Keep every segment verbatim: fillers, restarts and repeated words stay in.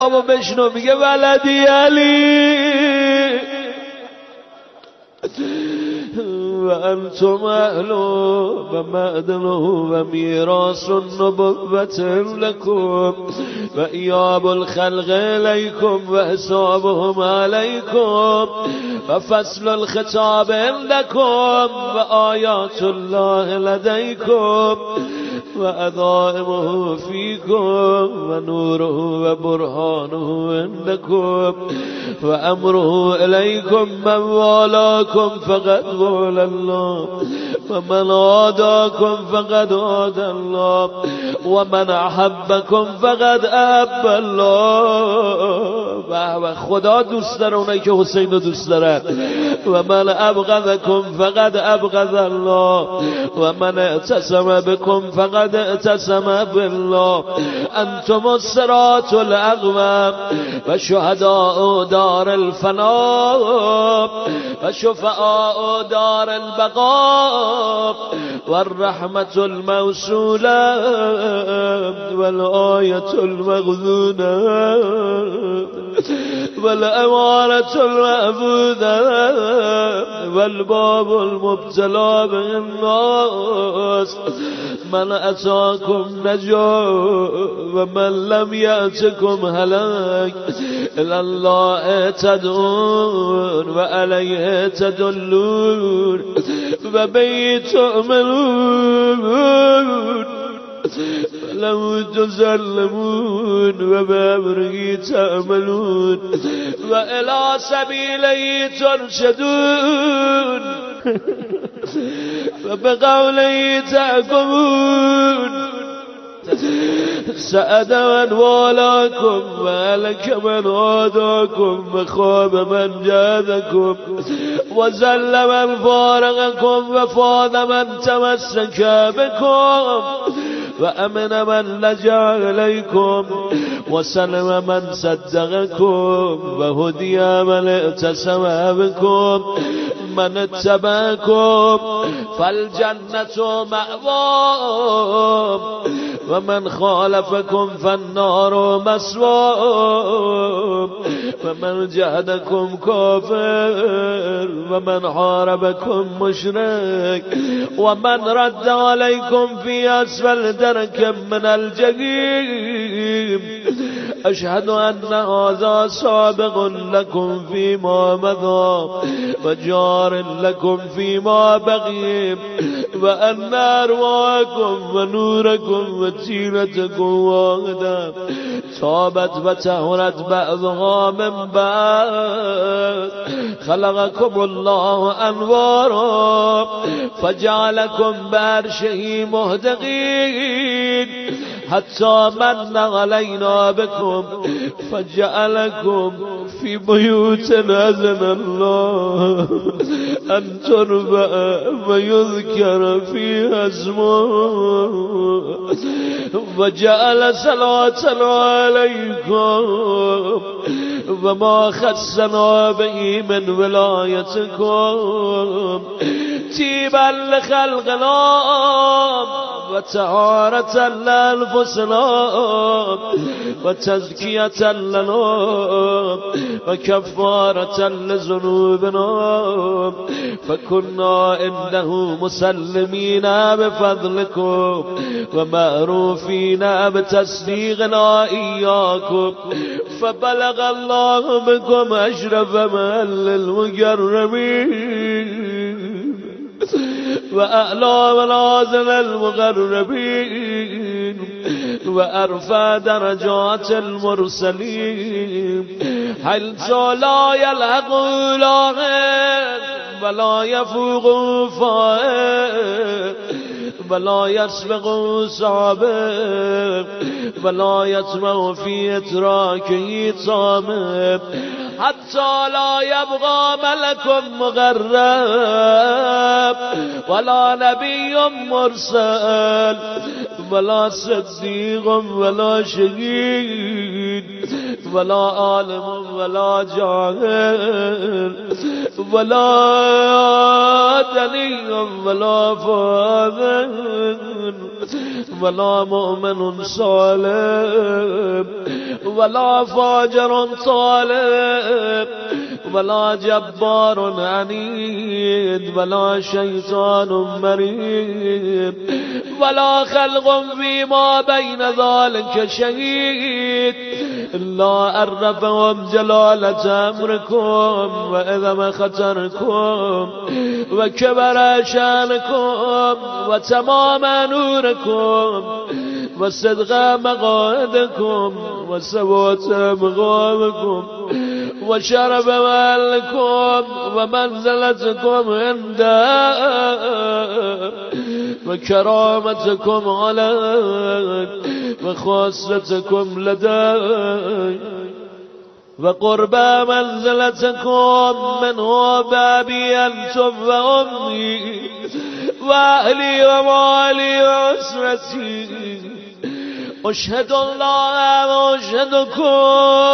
اما بشنو میگه ولدی علی و انتم اهل و معدن و میراث النبوة لكم و ایاب الخلق الیکم و حسابهم علیکم و فصل الخطاب عندكم و آیات الله لدیکم و عظائمه فیکم و نوره و برهانه عندكم و امره الیکم من والاکم فقد والا الله و من عاداکم فقد عاد الله و من احبکم فقد احب الله. و خدا دوست داره اونایی که حسین رو دوست دارن. و من ابغضکم فقد ابغض الله و من اعتصم بكم فقد اعتصم بالله. انتم الصراط الاقوم و شهداء دار الفنا و شفعاء دار البقاء و الرحمة الموصولة و الآية المغذونة و الامانة المعبودة و الباب المبتلى بالناس. من اتاكم نجا و من لم یأتكم هلاك الى الله تدعون و علیه تدلون و به تؤمنون لو تسلمون و بأمره تعملون و الى سبیله ترشدون و بقوله تحكمون. سعد من والاكم و هلك من عاداكم و خاب من جادكم و زل من فارقكم و فاض من تمسك بكم و امن من لجأ الیکم و سلم من صدقكم و هدی من اعتصم بكم. من اتبعكم فالجنة مأواكم و من خالفكم فالنار مثواكم و من جهدكم كافر و من حاربكم مشرك و من رد عليكم في اسفل درك من الجحيم. اشهد ان هذا سابق لكم فيما مضى و جار لكم فيما بقي و ان ارواحكم و نوركم و تيرتكم واحدة تابت و طهرت بعضها من بعض. خلقكم الله انوارا فجعلكم بعرشه مهدقين حتى من علينا بكم فجعلكم في بيوت أذن الله أن ترفع ويذكر فيها اسمه وجعل صلاة عليكم وما خصنا به من ولايتكم تيبا لخلقنا وطهارة لأنفسنا وتزكية لنا وكفارة لذنوبنا فكنا عنده مسلمين بفضلكم ومعروفين بتصديقنا إياكم فبلغ الله بكم أشرف مال المقربين وأعلى منازل المقربين وأرفع درجات المرسلين حيث لا يلحق لاغر ولا يفوق فائق ولا يسبق سابق ولا يطمع في إدراكه طامع حتى لا يبقى ملك مقرب ولا نبي مرسل ولا صديق ولا شهيد ولا عالم ولا جاهل ولا دليل ولا فاضل ولا مؤمن صالح ولا فاجر طالب ولا جبار عنيد ولا شيطان مريد ولا خلق فيما بين ذلك شهيد إلا عرفهم جلالة أمركم وعظم خطركم وكبر شانكم وتمام نوركم وصدق مقعدكم وثبوت مقامكم وشرف مالكم ومنزلتكم عنده وكرامتكم عليه وخاصتكم لديه وقرب منزلتكم منه بابي أنتم وأمي وأهلي ومالي وأسرتي أشهد الله وأشهدكم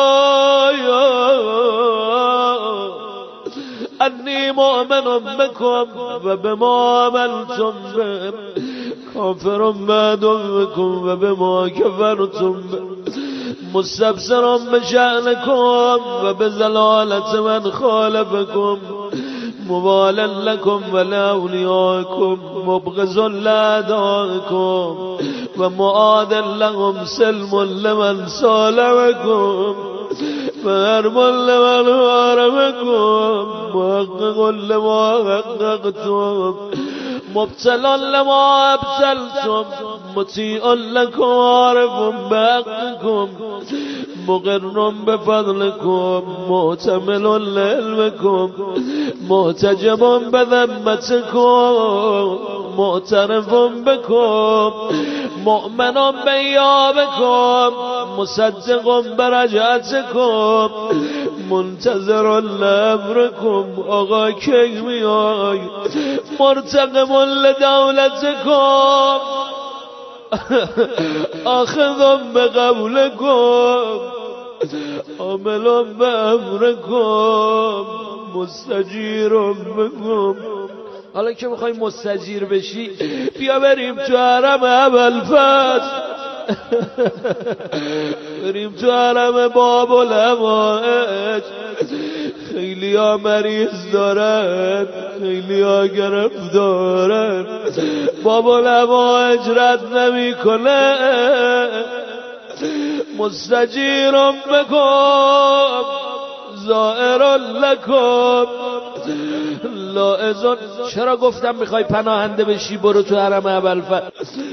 أني مؤمن بكم وبما عملتم به كافر بعدكم وبما كفرتم به مستبصر بشأنكم وبزلالة من خالفكم مبالا لكم ولأوليائكم مبغض لأعدائكم ومعاد لهم سلم لمن صالحكم فهرب لمن هاربكم محقق لما حققتم مبتلا لما ابتلتم مطيع لكم عارف بحقكم مقر بفضلكم مؤتمل لعلمكم محتجب بذمتكم معترف بكم مؤمن بإيابكم مصدق برجعتكم منتظر لأمركم آقا کی میای مرتقب لدولتكم آخذ بقولكم عامل بأمركم مستجیر بكم. حالا که میخوای مستجیر بشی بیا بریم تو حرم ابوالفضل بریم تو حرم باب الهوائج. خیلی ها مریض دارن خیلی ها گرفت دارن باب الهوائج رد نمی کنه مستجیر بکن زائر لکن لاعزون. چرا گفتم میخوای پناهنده بشی برو تو حرم ابوالفضل.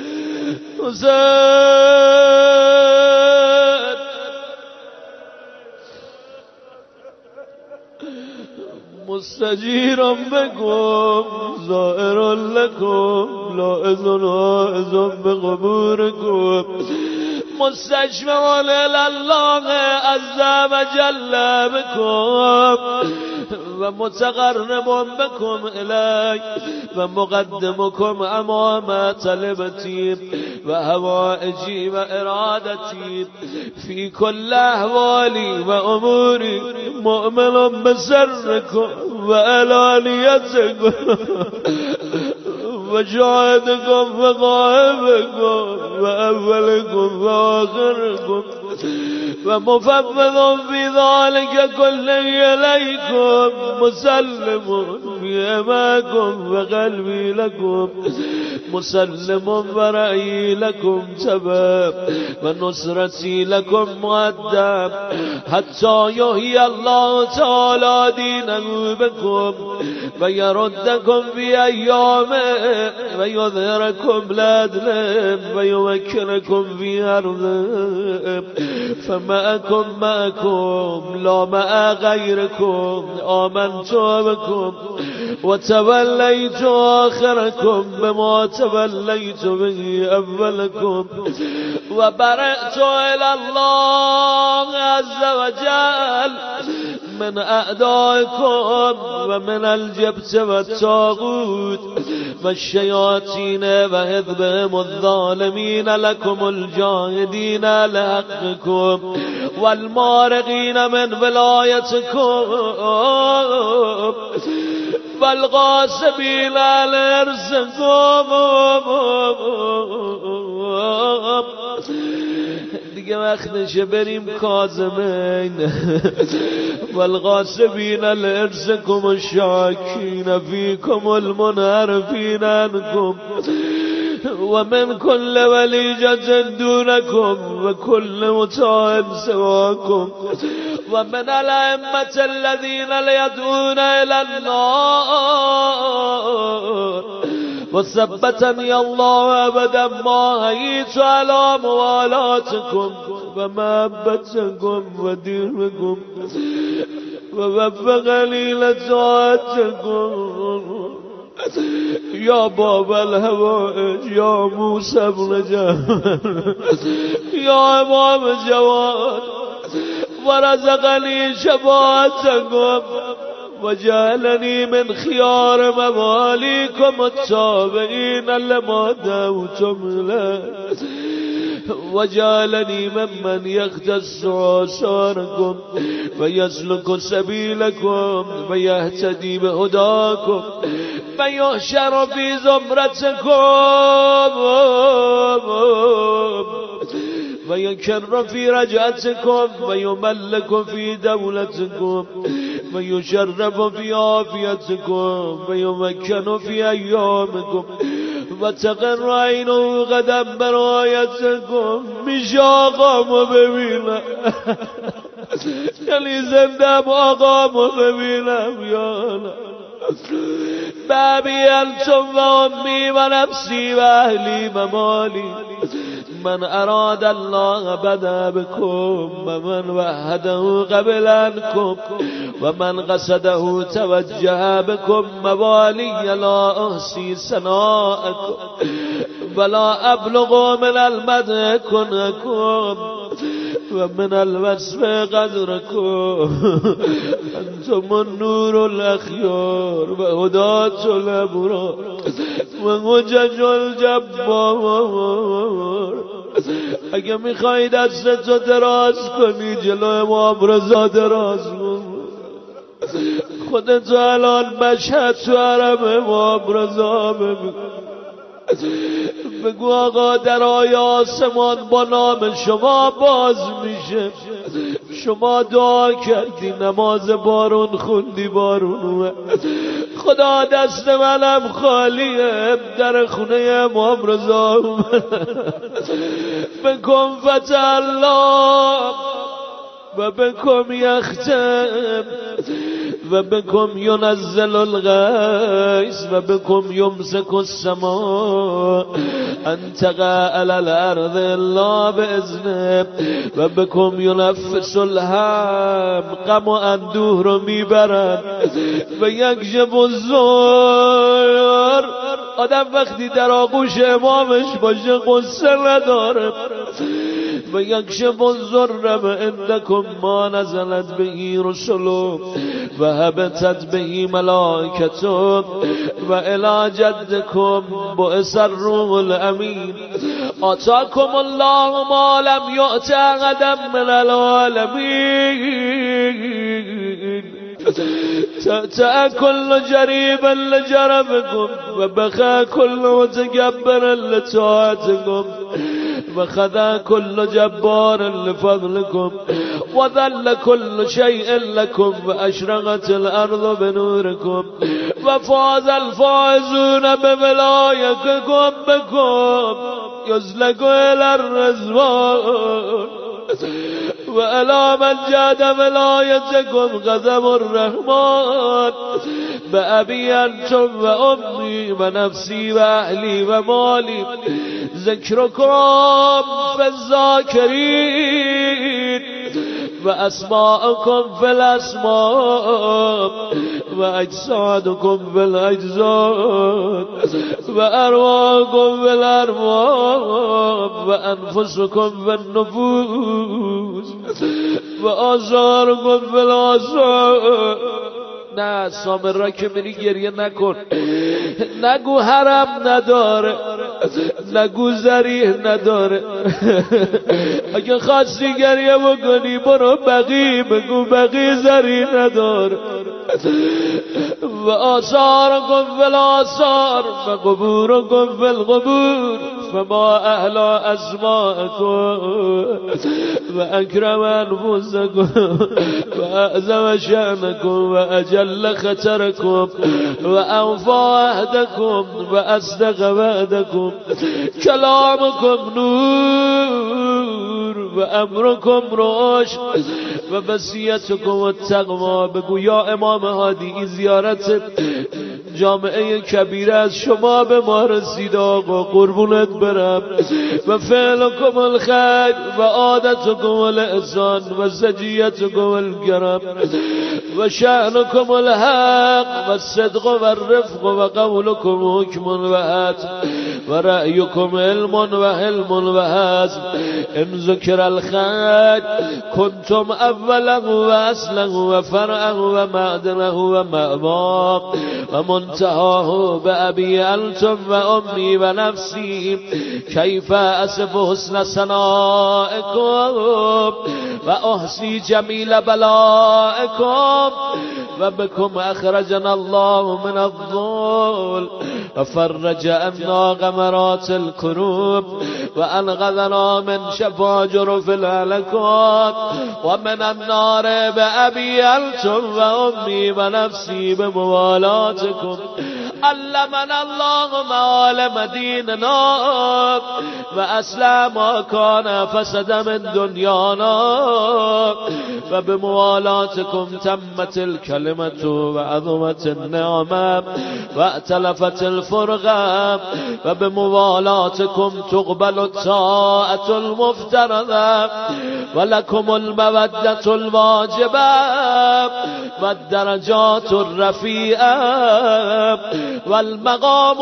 مستجیرم بکن زائر لکن لاعزون آعزون بقبورکم مستشفع لله عز وجل بكم ومتقرب بكم إلي ومقدمكم أمام طلبتي وهوائجي وإرادتي في كل أحوالي وأموري مؤمن بسركم وألانيتكم وشاهدكم وغائبكم وأولكم وآخركم ومفوض في ذلك كله إليكم مسلم بيماكم وقلبي لكم مسلم ورأيي لكم سبب ونصرتي لكم مقدم حتى يحيي الله تعالى دينه بكم ويردكم في أيامه ويظهركم لعدله ويمكنكم في أرضه فمعكم معكم لا مع غيركم آمنت بكم وتوليت آخركم بما توليت به أولكم وبرأت إلى الله عز وجل من أعدائكم ومن الجبت والطاغوت والشياطين وحزبهم الظالمين لكم الجاهدين لحقكم والمارقين من ولايتكم والغاصبين على رزقكم دیگه وقتشه بریم کاظمین والغاصبین لارزکم الشاکین فیکم المنحرفین عنکم و من كل ولیجة دونكم و كل مطاع سواكم و من الائمة الذين يدعون الى النار وثبتني الله ابدا ما حييت على موالاتكم ومحبتكم ودينكم ووفقني لطاعتكم يا باب الهوائج يا موسى بن جبل يا امام جواد ورزقني شفاعتكم وجعلني من خيار مواليكم التابعين لما دعوتم له وجعلني ممن يختص آثاركم ويسلك سبيلكم ويهتدي بهداكم ويحشر في زمرتكم ويكر في رجعتكم ويملك في دولتكم ويشرف في عافيتكم ويمكن في أيامكم وتقر عينه غدا برايتكم میشه آقامو ببینم یعنی زندم آقامو ببینم یا بابی انتم و امی و نفسی و اهلی و مالی من اراد الله بدا بكم ومن وحده قبل عنكم ومن قصده توجه بكم موالي لا احصي ثناءكم ولا ابلغ من المدح كنكم ومن الوصف قدركم انتم النور الاخيار وهداة الابرار وحجج الجبار. اگه میخوای دستتو دراز کنی جلو امام رضا دراز کن، خودتو الان مشهد تو حرم امام رضا ببین، بگو آقا درای آسمان با نام شما باز میشه، شما دعا کردی نماز بارون خوندی بارون اومد، خدا دست منم خالیه در خونه امام رضا اومد، بکن فتح الله و بکن یختم و بكم ينزل الغيث و بكم يمسك السماء ان تقع على الارض الا باذنه و بكم ينفس الهم غم و اندوه رو میبرن و یکشف الضر. آدم وقتی در آغوش امامش باشه قصه نداره. و یکشف الضر عندكم ما نزلت به رسل و هبتت به ملائکته و الی جدکم بعث الروح الامین آتاکم الله ما لم یؤت احدا من العالمین تأتأ كل جريب لجربكم وبخى كل متكبر لطاعتكم وخذا كل جبار لفضلكم وذل كل شيء لكم وأشرقت الأرض بنوركم وفاز الفائزون بولايتكم بكم يزلق إلى الرزوان وإلى من جاد ولايتكم غضب الرحمن بأبي أنتم وأمي ونفسي وأهلي ومالي ذكركم في الذاكرين وأسماءكم في الأسماء وأجسادكم في الأجساد وأرواحكم في الأرواح وأنفسكم في النفوس وآثاركم في الآثار. نه سامر را که میری گریه نکن، نگو حرم نداره، نگو ذریح نداره. اگه خواستی گریه بکنی برو بقی، بگو بقی ذریح نداره. و آثارکم فی الآثار و قبورکم فی القبور فما أهل أسماءكم وأكرم أنفسكم وأعظم شأنكم وأجل خطركم وأوفى عهدكم وأصدق وعدكم كلامكم نور وأمركم رشد وبسيتكم التقوى. بگو یا امام هادی این زیارت جامعه کبیره از شما به ما رسید آقا، قربونت برم. و فعلكم الخیر و عادتكم الاحسان و سجیتكم الکرم و شأنكم الحق و الصدق و الرفق و قولكم حکم و حتم و رأيكم علم و حلم و حزم. ان ذکر الخیر کنتم اولا و اصلا و فرعا و معدنا و مأواه و منتهاه بأبي أنتم وأمي ونفسي. كيف أصف حسن ثنائكم وأحصي جميل بلائكم. وبكم أخرجنا الله من الضل وفرج عنا غمرات الكروب وأنقذنا من شفاجر في الهلكات ومن النار بأبي أنتم وأمي ونفسي بموالاتكم. علمنا الله معالم ديننا وأصلح ما كان فسد من دنيانا وبموالاتكم تمت الكلمة وعظمت النعمة وأتلفت الفرقة وبموالاتكم تقبل الطاعة المفترضة ولكم المودة الواجبة والدرجات الرفيعة والمقام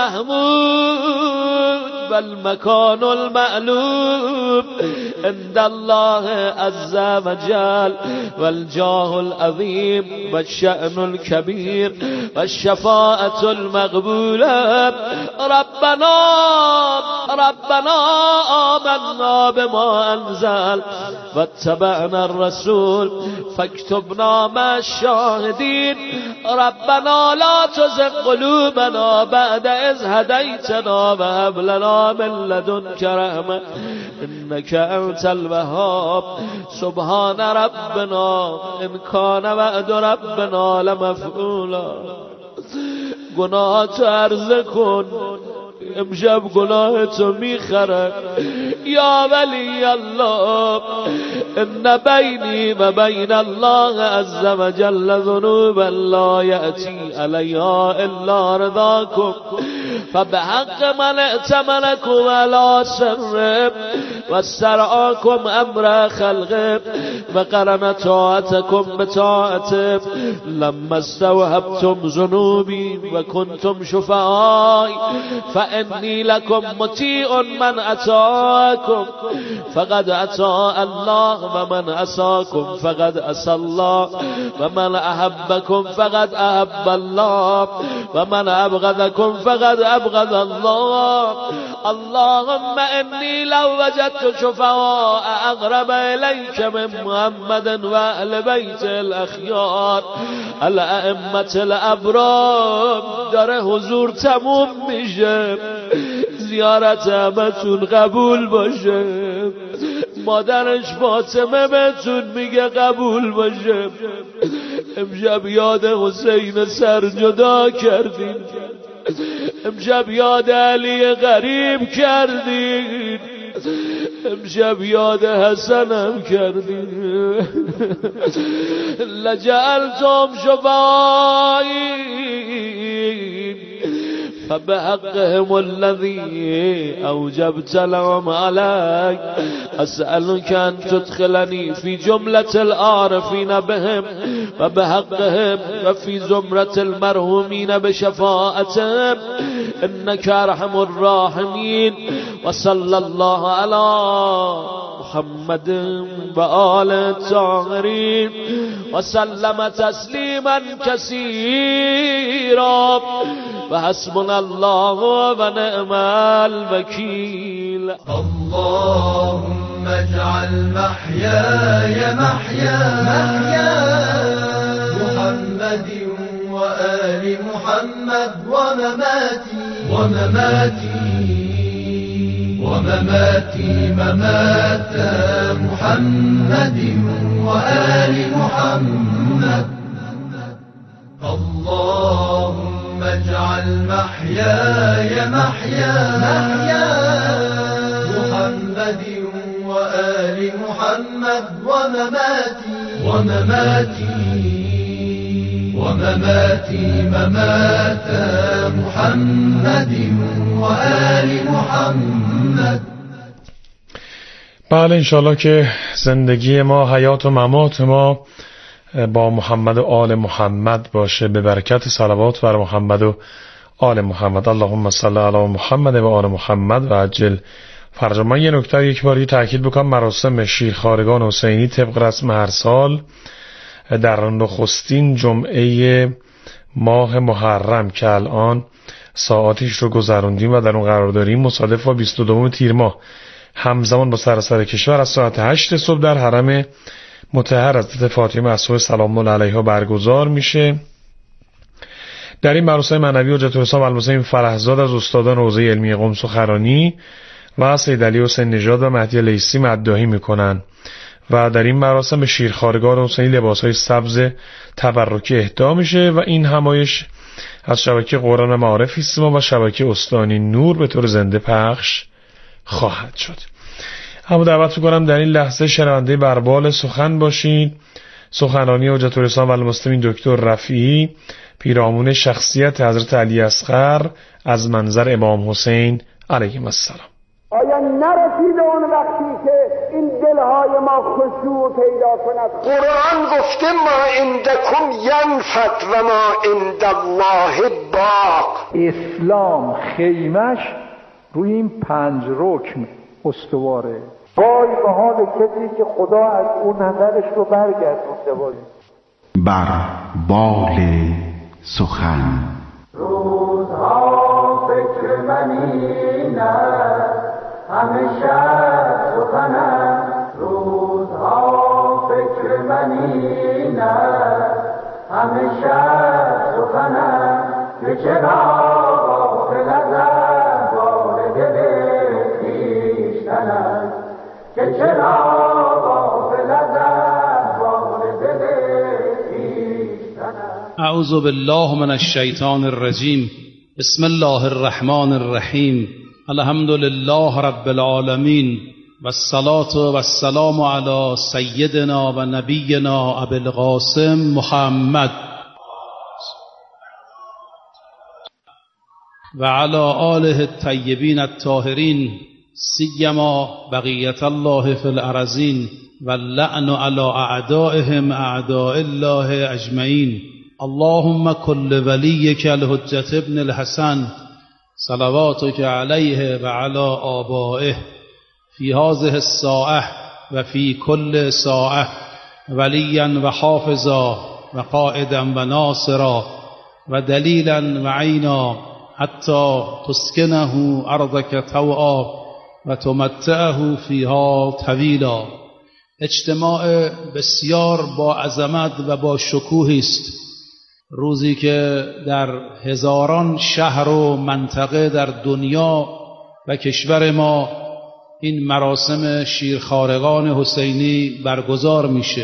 المحمود والمكان المعلوم عند الله عز وجل والجاه العظيم والشأن الكبير والشفاعة المقبولة. ربنا ربنا آمنا بما أنزل واتبعنا الرسول فاكتبنا مع الشاهدين. ربنا لا تزغ قلوبنا بعد إذ هديتنا وهب لنا من لدنك رحمة إنك أنت الوهاب. سبحان ربنا إن كان وعد ربنا لمفعولا. گناهات عرض کن، امشب گناهتو میخره یا ولی الله. ان بینی و بین الله عز و جل ذنوبا لا یأتی علیها الا رضاکم فبحق من ائتمنکم علی سر و استرعاکم امر خلقه و قرن طاعتکم بطاعته لما استوهبتم ذنوبی و کنتم شفعای فإني لكم مطيع من أطاعكم فقد أطاع الله ومن عصاكم فقد عصى الله ومن أحبكم فقد أحب الله ومن أبغضكم فقد أبغض الله. اللهم إني لو وجدت شفعاء أقرب إليك من محمد وأهل بيت الأخيار الأئمة الأبرار. داره حضور تموم میشه، زیارت همتون قبول باشه. مادرش فاطمه بهتون میگه قبول باشه. امشب یاد حسین سر جدا کردین، امشب یاد علی غریب کردین، امشب یاد حسنم کردین. لجعلتم شفاعین فبحقهم الذي أوجبت لهم عليك أسألك أن تدخلني في جملة العارفين بهم وبحقهم وفي زمرة المرحومين بشفاعتهم إنك أرحم الراحمين. وصلى الله على محمد وآل الطاهرين وسلم تسليما كثيرا وحسبنا الله ونعم الوكيل. اللهم اجعل محياي محيا محمد وآل محمد ومماتي ومماتي ومماتي ممات محمد وآل محمد. اللهم اجعل محياي محيا محمد وآل محمد ومماتي ومماتي ومماتي ممات محمد وآل محمد. بله انشالله که زندگی ما، حیات و ممات ما با محمد و آل محمد باشه، به برکت صلوات بر محمد و آل محمد. اللهم صل علی محمد و آل محمد و عجل فرج. من یه نکته یک باری تاکید بکنم، مراسم شیرخوارگان حسینی طبق رسم هر سال در نخستین جمعه ماه محرم که الان ساعاتیش رو گذروندیم و در اون قرار داریم، مصادف با بیست و دو تیر ماه همزمان با سراسر کشور از ساعت هشت صبح در حرم مطهر حضرت فاطمه الزهرا سلام الله علیها برگزار میشه. در این مراسم معنوی حجت الاسلام المسلمین فرحزاد از استادان حوزه علمی قم سخنرانی و سید علی حسین نژاد و مهدی لیثی مداحی میکنن و در این مراسم به شیرخوارگان حسینی لباسهای سبز تبرکی اهدا میشه و این همایش از شبکه قرآن معارف ایستما و شبکه استانی نور به طور زنده پخش خواهد شد. همو دعوت میکنم در این لحظه شنونده بربال سخن باشید. سخنرانی حجت الاسلام والمسلمین دکتر رفیعی، پیرامون شخصیت حضرت علی اصغر از منظر امام حسین علیه السلام. آیا نرسیده اون وقتی که این دلهای ما خشوع پیدا کند؟ قرآن گفته ما عندکم ینفد و ما عند الله باق. اسلام خیمش روی این پنج رکن استواره. وای به حال کسی که خدا از اون نظرش رو برگردونده باشه. بر بال سخن روزها فکر منی نه همیشه سخنم، روزها فکر منی نه همیشه سخنم، که چرا غافل از احوال دل خویشتنم، که چرا غافل از احوال دل خویشتنم. اعوذ بالله من الشیطان الرجیم. بسم الله الرحمن الرحیم. الحمد لله رب العالمین و الصلاة و السلام علی سیدنا و نبینا ابی القاسم محمد و علی آله الطیبین الطاهرین، سیما بقیت الله فی الارضین و اللعن علی اعدائهم اعداء الله اجمعین. اللهم کل ولیک الحجة ابن الحسن صلواتك علیه و علی آبائه فی هذه الساعه و فی کل ساعه ولیا و حافظا و قائدا و ناصرا و دلیلا و عینا حتی تسکنه ارضک طوعا و تمتعه فیها طویلا. اجتماع بسیار با عظمت و با شکوهی است، روزی که در هزاران شهر و منطقه در دنیا و کشور ما این مراسم شیرخوارگان حسینی برگزار میشه.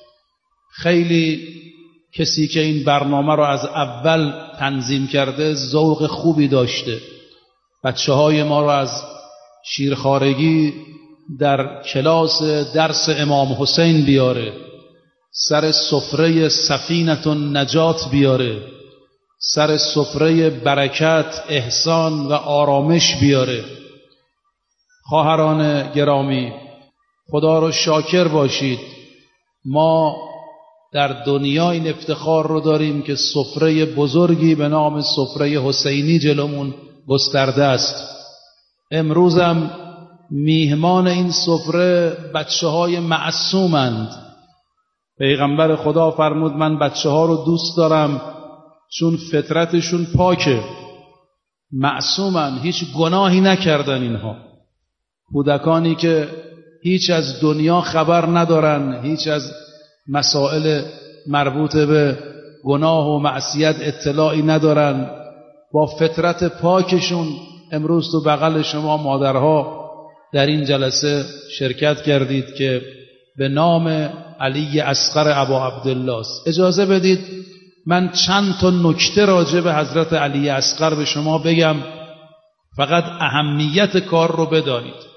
خیلی کسی که این برنامه رو از اول تنظیم کرده ذوق خوبی داشته. بچه های ما رو از شیرخوارگی در کلاس درس امام حسین بیاره، سر سفره سفینة النجات بیاره، سر سفره برکت، احسان و آرامش بیاره. خواهران گرامی، خدا رو شاکر باشید. ما در دنیا این افتخار رو داریم که سفره بزرگی به نام سفره حسینی جلومون گسترده است. امروزم میهمان این سفره بچه های معصومند. پیغمبر خدا فرمود من بچه ها رو دوست دارم چون فطرتشون پاکه، معصومن، هیچ گناهی نکردن. اینها کودکانی که هیچ از دنیا خبر ندارن، هیچ از مسائل مربوط به گناه و معصیت اطلاعی ندارن، با فطرت پاکشون امروز تو بغل شما مادرها در این جلسه شرکت کردید که به نام علی اصغر ابا عبدالله است. اجازه بدید من چند تا نکته راجع به حضرت علی اصغر به شما بگم، فقط اهمیت کار رو بدانید.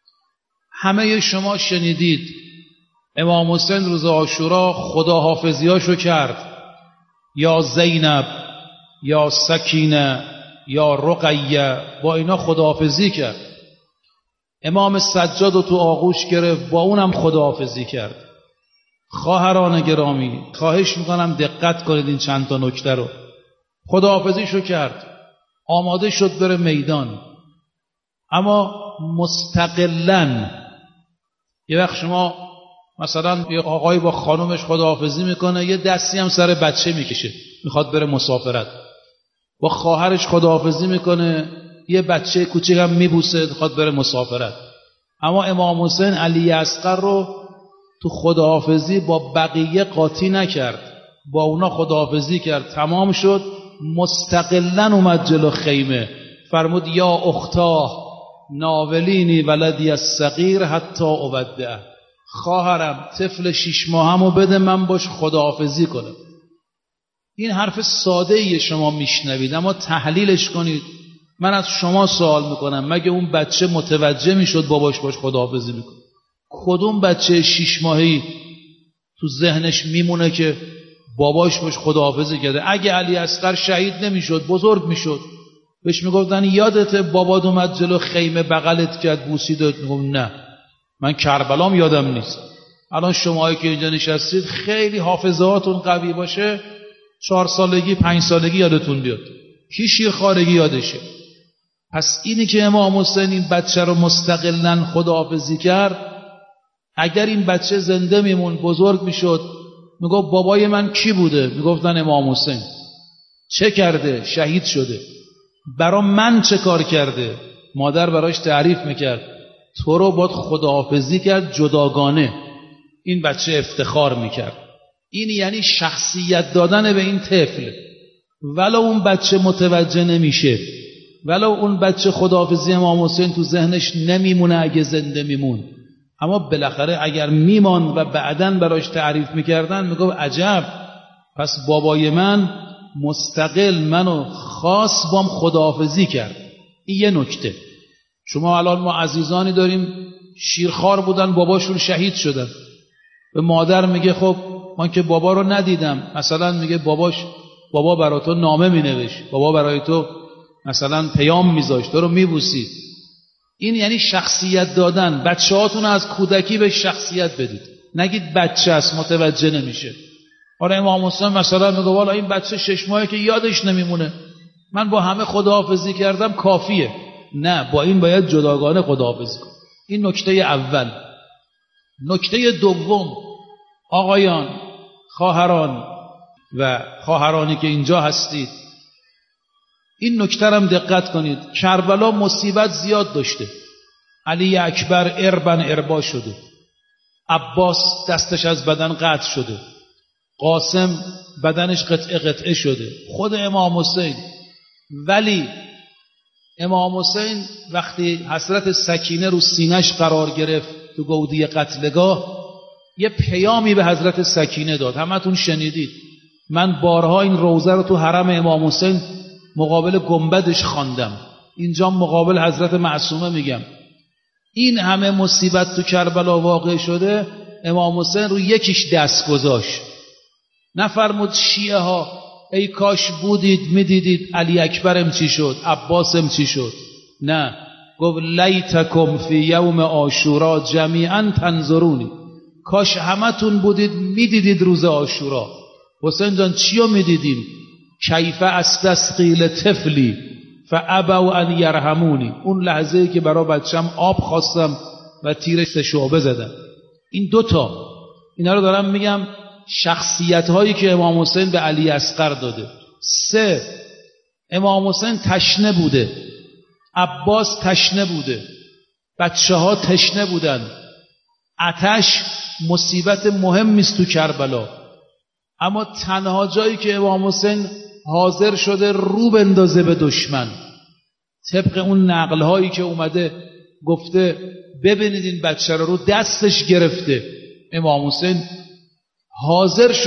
همه شما شنیدید امام حسین روز عاشورا خداحافظیاشو کرد، یا زینب یا سکینه یا رقیه، با اینا خداحافظی کرد. امام سجاد رو تو آغوش گرفت، با اونم خداحافظی کرد. خواهران گرامی خواهش میکنم دقت کنید این چند تا نکته رو. خداحافظیشو کرد، آماده شد بره میدان، اما مستقلاً. یه وقت شما مثلا یه آقای با خانومش خداحافظی میکنه، یه دستی هم سر بچه میکشه میخواد بره مسافرت، با خواهرش خداحافظی میکنه، یه بچه کوچیک هم میبوسه میخواد بره مسافرت. اما امام حسین علی اصغر رو تو خداحافظی با بقیه قاطی نکرد، با اونا خداحافظی کرد، تمام شد، مستقلاً اومد جلو خیمه، فرمود یا اختاه ناولینی ولدی الصغیر حتی اودعه، خواهرم طفل شش ماهمو بده من باش خداحافظی کنم. این حرف ساده ای شما میشنوید، اما تحلیلش کنید. من از شما سوال میکنم، مگه اون بچه متوجه میشد باباش باش خداحافظی میکنه؟ کدوم بچه شش ماهی تو ذهنش میمونه که باباش باش خداحافظی کرده؟ اگه علی اصغر شهید نمیشد، بزرگ میشد، بهش میگفتن یادته بابات اومد جلو خیمه بغلت کرد بوسیدت؟ میگم نه من کربلام یادم نیست. الان شماهایی که اینجا نشستید خیلی حافظهاتون قوی باشه، چهار سالگی پنج سالگی یادتون بیاد، کی شیرخوارگی یادشه. پس اینی که امام حسین این بچه رو مستقلاً خداحافظی کرد، اگر این بچه زنده میمون بزرگ میشد، میگفت بابای من کی بوده؟ میگفتن امام حسین. چه کرده؟ شهید شده. برا من چه کار کرده؟ مادر براش تعریف میکرد، تو رو باید خداحافظی کرد جداگانه. این بچه افتخار میکرد. این یعنی شخصیت دادن به این طفل. ولو اون بچه متوجه نمیشه، ولو اون بچه خداحافظی امام حسین تو ذهنش نمیمونه اگه زنده میمون، اما بالاخره اگر میمان و بعداً براش تعریف میکردن میگفت عجب، پس بابای من مستقل منو خاص بام خداحافظی کرد. این یه نکته. شما الان ما عزیزانی داریم شیرخوار بودن باباشون شهید شدن، به مادر میگه خب من که بابا رو ندیدم، مثلا میگه باباش بابا برای تو نامه مینوشت، بابا برای تو مثلا پیام میذاشت، تو رو میبوسید. این یعنی شخصیت دادن. بچه هاتون از کودکی به شخصیت بدید، نگید بچه است متوجه نمیشه. آره امام حسین مثلا میگه والا این بچه شش ماهه که یادش نمیمونه، من با همه خداحافظی کردم کافیه. نه، با این باید جداگانه خداحافظی کن. این نکته اول. نکته دوم، آقایان، خواهران و خواهرانی که اینجا هستید، این نکته هم دقت کنید. کربلا مصیبت زیاد داشته. علی اکبر اربن اربا شده، عباس دستش از بدن قطع شده، قاسم بدنش قطعه قطعه شده، خود امام حسین. ولی امام حسین وقتی حسرت سکینه رو سینش قرار گرفت تو گودی قتلگاه، یه پیامی به حضرت سکینه داد. همتون شنیدید، من بارها این روزه رو تو حرم امام حسین مقابل گنبدش خواندم، اینجا مقابل حضرت معصومه میگم. این همه مصیبت تو کربلا واقع شده، امام حسین رو یکیش دست گذاشت. نفرمود شیعه ها ای کاش بودید میدیدید علی اکبرم چی شد، عباسم چی شد. نه، گفت لیتکم فی یوم عاشورا جمیعا تنظرونی، کاش همتون بودید میدیدید روز عاشورا. حسین جان چیو میدیدیم؟ کیف استسقیل طفلی فابوا ان یرحمونی، اون لحظه‌ای که برای بچم آب خواستم و تیرش شعبه زدم. این دوتا، اینا رو دارم میگم، شخصیت هایی که امام حسین به علی اصغر داده. سه، امام حسین تشنه بوده، عباس تشنه بوده، بچه ها تشنه بودن. آتش مصیبت مهمی است تو کربلا، اما تنها جایی که امام حسین حاضر شده رو بندازه به دشمن، طبق اون نقل هایی که اومده گفته ببینید این بچه رو رو دستش گرفته. امام حسین حاضر شد